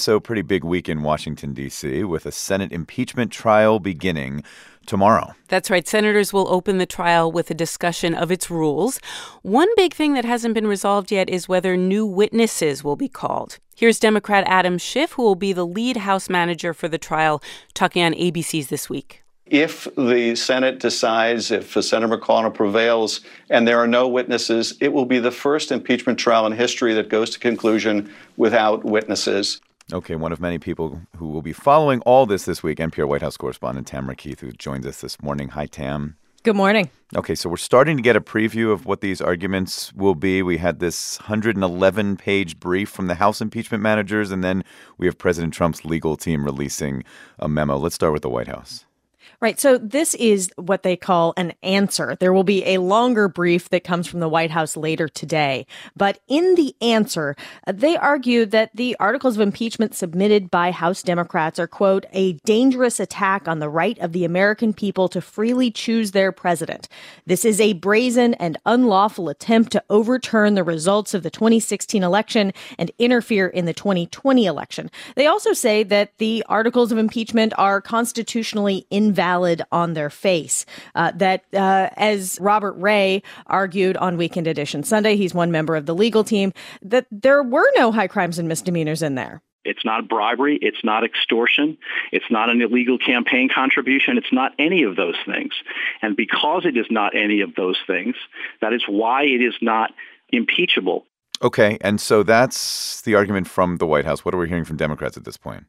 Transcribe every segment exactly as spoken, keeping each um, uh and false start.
so pretty big week in Washington, D C, with a Senate impeachment trial beginning tomorrow. That's right. Senators will open the trial with a discussion of its rules. One big thing that hasn't been resolved yet is whether new witnesses will be called. Here's Democrat Adam Schiff, who will be the lead House manager for the trial, talking on A B C's This Week. If the Senate decides, if Senator McConnell prevails and there are no witnesses, it will be the first impeachment trial in history that goes to conclusion without witnesses. Okay, one of many people who will be following all this this week, N P R White House correspondent Tamara Keith, who joins us this morning. Hi, Tam. Good morning. Okay, so we're starting to get a preview of what these arguments will be. We had this one hundred eleven page brief from the House impeachment managers, and then we have President Trump's legal team releasing a memo. Let's start with the White House. Right. So this is what they call an answer. There will be a longer brief that comes from the White House later today. But in the answer, they argue that the articles of impeachment submitted by House Democrats are, quote, a dangerous attack on the right of the American people to freely choose their president. This is a brazen and unlawful attempt to overturn the results of the twenty sixteen election and interfere in the twenty twenty election. They also say that the articles of impeachment are constitutionally invalid on their face. Uh, that, uh, as Robert Ray argued on Weekend Edition Sunday, he's one member of the legal team, that there were no high crimes and misdemeanors in there. It's not bribery. It's not extortion. It's not an illegal campaign contribution. It's not any of those things. And because it is not any of those things, that is why it is not impeachable. Okay, and so that's the argument from the White House. What are we hearing from Democrats at this point?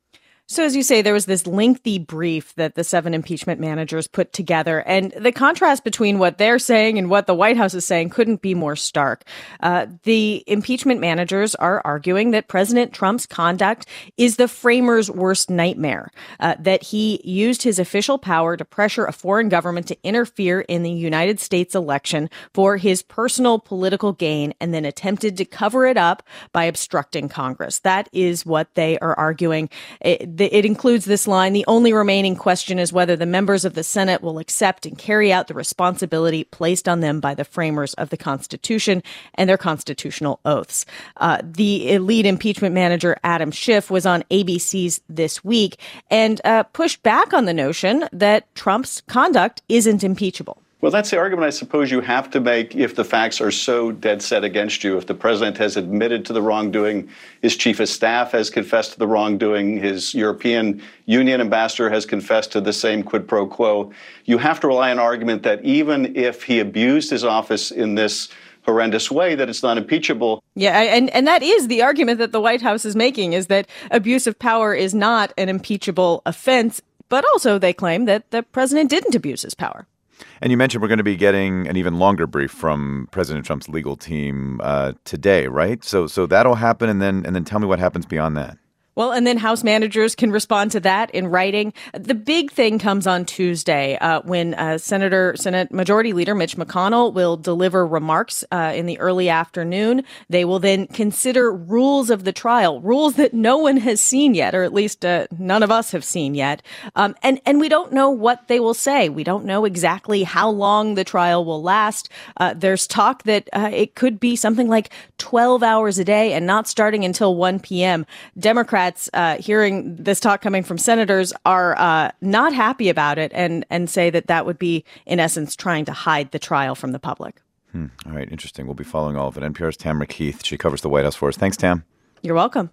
So as you say, there was this lengthy brief that the seven impeachment managers put together, and the contrast between what they're saying and what the White House is saying couldn't be more stark. Uh, the impeachment managers are arguing that President Trump's conduct is the framers' worst nightmare, uh, that he used his official power to pressure a foreign government to interfere in the United States election for his personal political gain and then attempted to cover it up by obstructing Congress. That is what they are arguing. It, It includes this line: the only remaining question is whether the members of the Senate will accept and carry out the responsibility placed on them by the framers of the Constitution and their constitutional oaths. Uh, the lead impeachment manager, Adam Schiff, was on A B C's This Week and uh, pushed back on the notion that Trump's conduct isn't impeachable. Well, that's the argument I suppose you have to make if the facts are so dead set against you. If the president has admitted to the wrongdoing, his chief of staff has confessed to the wrongdoing, his European Union ambassador has confessed to the same quid pro quo, you have to rely on an argument that even if he abused his office in this horrendous way, that it's not impeachable. Yeah, and, and that is the argument that the White House is making, is that abuse of power is not an impeachable offense. But also they claim that the president didn't abuse his power. And you mentioned we're going to be getting an even longer brief from President Trump's legal team uh, today, right? So so that'll happen, and then and then tell me what happens beyond that. Well, and then House managers can respond to that in writing. The big thing comes on Tuesday uh, when uh, Senator, Senate Majority Leader Mitch McConnell will deliver remarks uh, in the early afternoon. They will then consider rules of the trial, rules that no one has seen yet, or at least uh, none of us have seen yet. Um, and, and we don't know what they will say. We don't know exactly how long the trial will last. Uh, there's talk that uh, it could be something like twelve hours a day and not starting until one p.m. Democrats Uh, hearing this talk coming from senators are uh, not happy about it and, and say that that would be, in essence, trying to hide the trial from the public. Hmm. All right. Interesting. We'll be following all of it. N P R's Tamara Keith. She covers the White House for us. Thanks, Tam. You're welcome.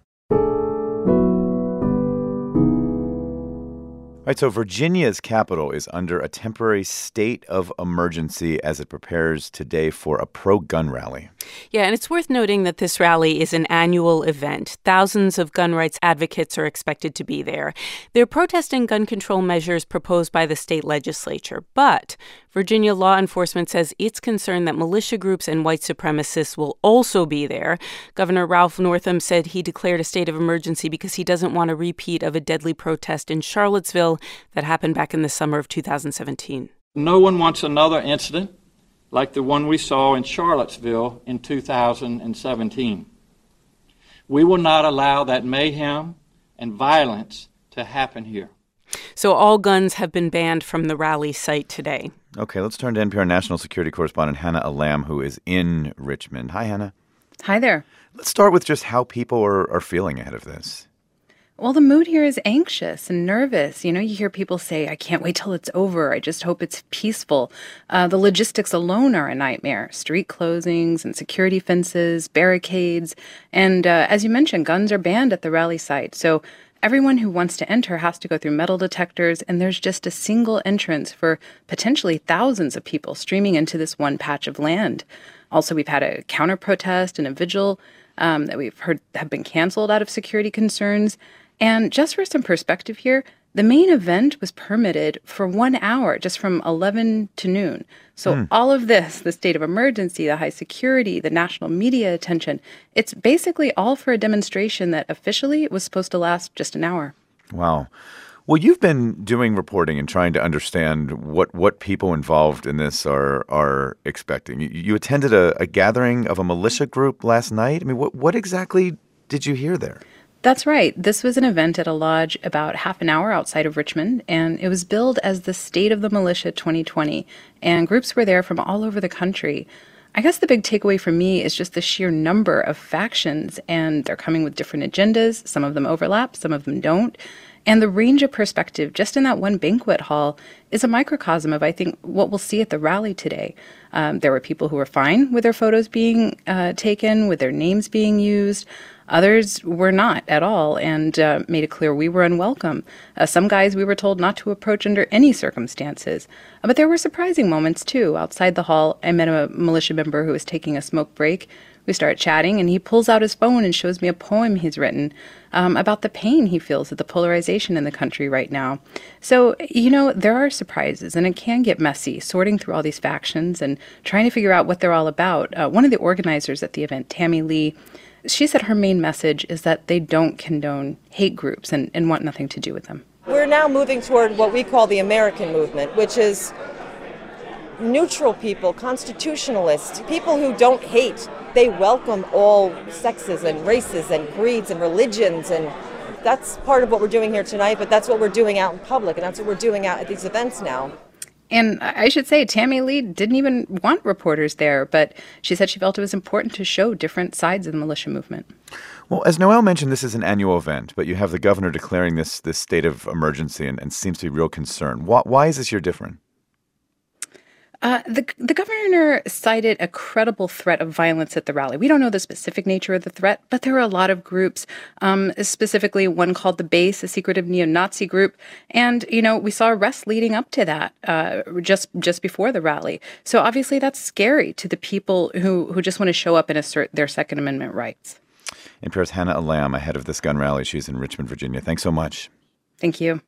All right, so Virginia's capital is under a temporary state of emergency as it prepares today for a pro-gun rally. Yeah, and it's worth noting that this rally is an annual event. Thousands of gun rights advocates are expected to be there. They're protesting gun control measures proposed by the state legislature. But Virginia law enforcement says it's concerned that militia groups and white supremacists will also be there. Governor Ralph Northam said he declared a state of emergency because he doesn't want a repeat of a deadly protest in Charlottesville that happened back in the summer of two thousand seventeen. No one wants another incident like the one we saw in Charlottesville in two thousand seventeen. We will not allow that mayhem and violence to happen here. So all guns have been banned from the rally site today. Okay, let's turn to N P R national security correspondent Hannah Alam, who is in Richmond. Hi, Hannah. Hi there. Let's start with just how people are, are feeling ahead of this. Well, the mood here is anxious and nervous. You know, you hear people say, I can't wait till it's over. I just hope it's peaceful. Uh, the logistics alone are a nightmare. Street closings and security fences, barricades. And uh, as you mentioned, guns are banned at the rally site. So everyone who wants to enter has to go through metal detectors, and there's just a single entrance for potentially thousands of people streaming into this one patch of land. Also, we've had a counter-protest and a vigil um, that we've heard have been canceled out of security concerns. And just for some perspective here, the main event was permitted for one hour, just from eleven to noon. So mm. all of this, the state of emergency, the high security, the national media attention, it's basically all for a demonstration that officially was supposed to last just an hour. Wow. Well, you've been doing reporting and trying to understand what, what people involved in this are are expecting. You, you attended a, a gathering of a militia group last night. I mean, what what exactly did you hear there? That's right. This was an event at a lodge about half an hour outside of Richmond, and it was billed as the State of the Militia twenty twenty, and groups were there from all over the country. I guess the big takeaway for me is just the sheer number of factions, and they're coming with different agendas. Some of them overlap, some of them don't. And the range of perspective just in that one banquet hall is a microcosm of, I think, what we'll see at the rally today. Um, there were people who were fine with their photos being uh, taken, with their names being used. Others were not at all, and uh, made it clear we were unwelcome. Uh, some guys we were told not to approach under any circumstances. Uh, but there were surprising moments, too. Outside the hall, I met a militia member who was taking a smoke break. We start chatting, and he pulls out his phone and shows me a poem he's written um, about the pain he feels at the polarization in the country right now. So, you know, there are surprises, and it can get messy, sorting through all these factions and trying to figure out what they're all about. Uh, one of the organizers at the event, Tammy Lee, she said her main message is that they don't condone hate groups and, and want nothing to do with them. We're now moving toward what we call the American movement, which is neutral people, constitutionalists, people who don't hate. They welcome all sexes and races and creeds and religions, and that's part of what we're doing here tonight, but that's what we're doing out in public, and that's what we're doing out at these events now. And I should say, Tammy Lee didn't even want reporters there, but she said she felt it was important to show different sides of the militia movement. Well, as Noelle mentioned, this is an annual event, but you have the governor declaring this this state of emergency and, and seems to be real concern. Why, why is this year different? Uh, the, the governor cited a credible threat of violence at the rally. We don't know the specific nature of the threat, but there were a lot of groups, um, specifically one called The Base, a secretive neo-Nazi group. And, you know, we saw arrests leading up to that uh, just just before the rally. So obviously that's scary to the people who, who just want to show up and assert their Second Amendment rights. N P R's Hannah Alam, ahead of this gun rally. She's in Richmond, Virginia. Thanks so much. Thank you.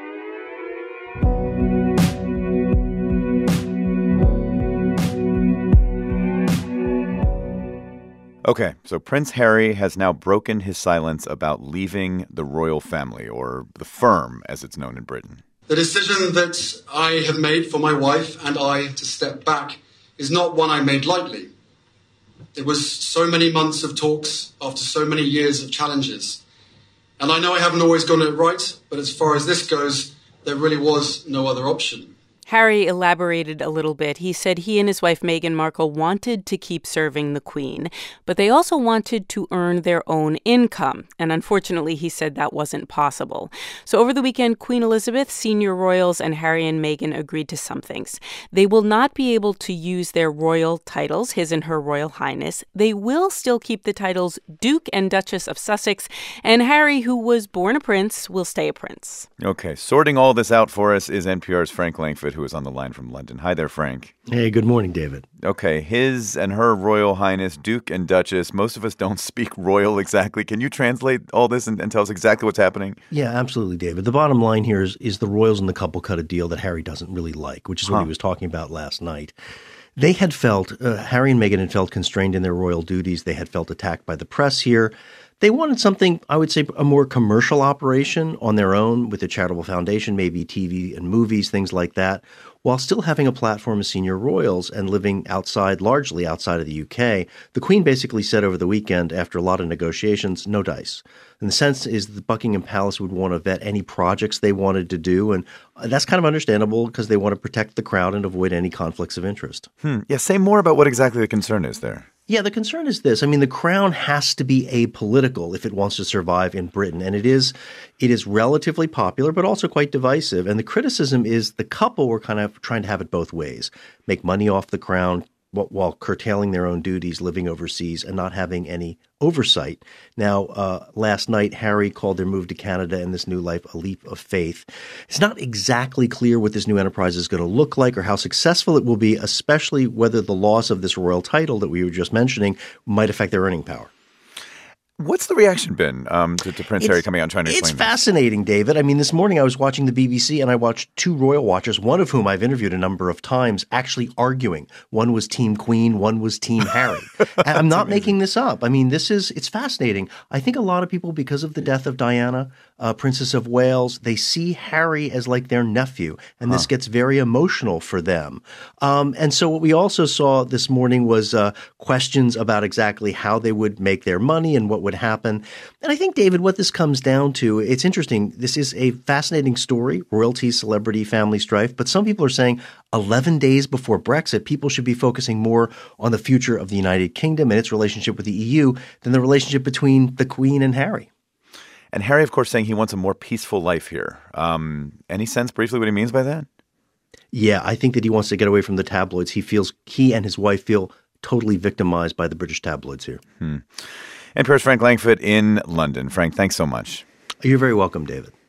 Okay, so Prince Harry has now broken his silence about leaving the royal family, or the firm, as it's known in Britain. The decision that I have made for my wife and I to step back is not one I made lightly. It was so many months of talks after so many years of challenges. And I know I haven't always gotten it right, but as far as this goes, there really was no other option. Harry elaborated a little bit. He said he and his wife Meghan Markle wanted to keep serving the Queen, but they also wanted to earn their own income. And unfortunately, he said that wasn't possible. So over the weekend, Queen Elizabeth, senior royals, and Harry and Meghan agreed to some things. They will not be able to use their royal titles, his and her Royal Highness. They will still keep the titles Duke and Duchess of Sussex. And Harry, who was born a prince, will stay a prince. Okay, sorting all this out for us is N P R's Frank Langford, who is on the line from London. Hi there, Frank. Hey, good morning, David. Okay, his and her Royal Highness, Duke and Duchess. Most of us don't speak royal exactly. Can you translate all this and, and tell us exactly what's happening? Yeah, absolutely, David. The bottom line here is, is the royals and the couple cut a deal that Harry doesn't really like, which is huh. what he was talking about last night. They had felt, uh, Harry and Meghan had felt constrained in their royal duties. They had felt attacked by the press here. They wanted something, I would say, a more commercial operation on their own with a charitable foundation, maybe T V and movies, things like that, while still having a platform as senior royals and living outside, largely outside of the U K. The Queen basically said over the weekend, after a lot of negotiations, no dice. And the sense is that Buckingham Palace would want to vet any projects they wanted to do, and that's kind of understandable because they want to protect the crown and avoid any conflicts of interest. Hmm. Yeah, say more about what exactly the concern is there. Yeah, the concern is this. I mean, the crown has to be apolitical if it wants to survive in Britain. And it is it is relatively popular, but also quite divisive. And the criticism is the couple were kind of trying to have it both ways, make money off the crown while curtailing their own duties, living overseas, and not having any oversight. Now, uh, last night, Harry called their move to Canada and this new life a leap of faith. It's not exactly clear what this new enterprise is going to look like or how successful it will be, especially whether the loss of this royal title that we were just mentioning might affect their earning power. What's the reaction been um, to, to Prince it's, Harry coming out and trying to explain It's fascinating, this? David. I mean, this morning I was watching the B B C and I watched two royal watchers, one of whom I've interviewed a number of times, actually arguing. One was Team Queen, one was Team Harry. And I'm not amazing. making this up. I mean, this is it's fascinating. I think a lot of people, because of the death of Diana, uh, Princess of Wales, they see Harry as like their nephew, and huh. this gets very emotional for them. Um, and so what we also saw this morning was uh, questions about exactly how they would make their money and what would happen. And I think, David, what this comes down to, it's interesting. This is a fascinating story, royalty, celebrity, family strife. But some people are saying eleven days before Brexit, people should be focusing more on the future of the United Kingdom and its relationship with the E U than the relationship between the Queen and Harry. And Harry, of course, saying he wants a more peaceful life here. Um, any sense briefly what he means by that? Yeah, I think that he wants to get away from the tabloids. He feels he and his wife feel totally victimized by the British tabloids here. Hmm. N P R's Frank Langfitt in London. Frank, thanks so much. You're very welcome, David.